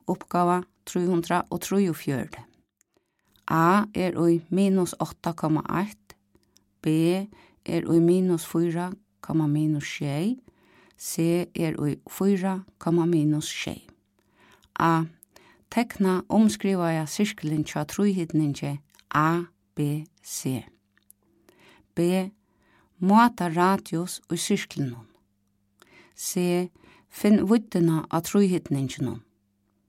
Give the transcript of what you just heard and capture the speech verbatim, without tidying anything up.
uppgava tre hundrað og trýogfjøruti. A er i minus åtta komma eitt, B er i minus fýra komma minus sjey, C er i fýra komma minus sjey. A. Tekna omskrivaja sirkelin tja trúhitningi A, B, C. B. Måta radius i sirkelinon. C. Finn viddina av trúhitninginon.